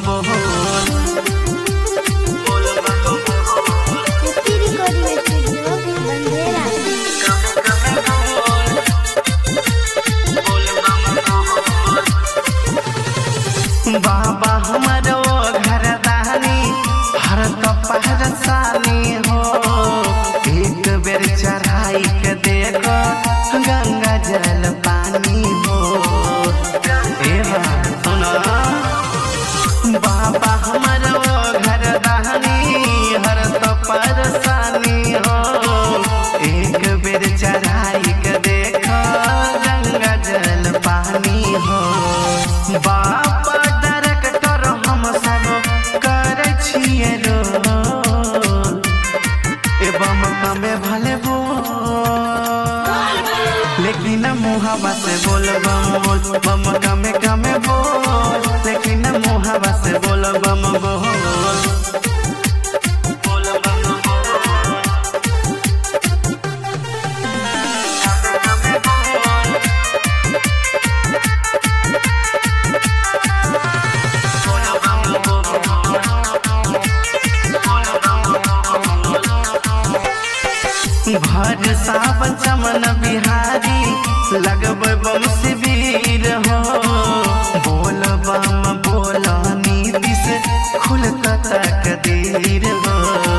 बोल। बाबा हमारो घरदानी हर कपहर सानी हो, एक बेर चढ़ाई के देखो गंगा जल पानी हो। बाबा हमारो घरदानी हर कपहर सानी हो, एक बेर चढ़ाई के देखो गंगा जल पानी हो। बाबा भले बोल लेकिन मुहावा से बोल बम बोल, बम कमे कमे बोल लेकिन मुहावा से बोल बम बोल। भर सावन चमन बिहारी लगबै बम शिविर हो, बोल बम बोल नीतीश खुलता तकदीर हो।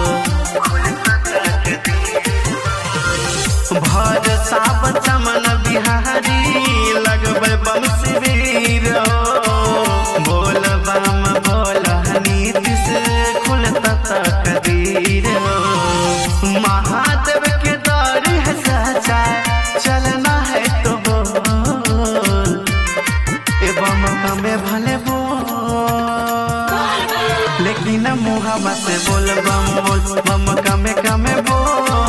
भर सावन चमन बिहारी लगबै बम शिविर हो, बोल बम बोल नीतीश खुलता तकदीर हो। महादेव के दर है सच्चा चलना है तो बोल, एवं कमे भले बोल लेकिन मुहावा से बोल बम बोल, बम कमे कमे बोल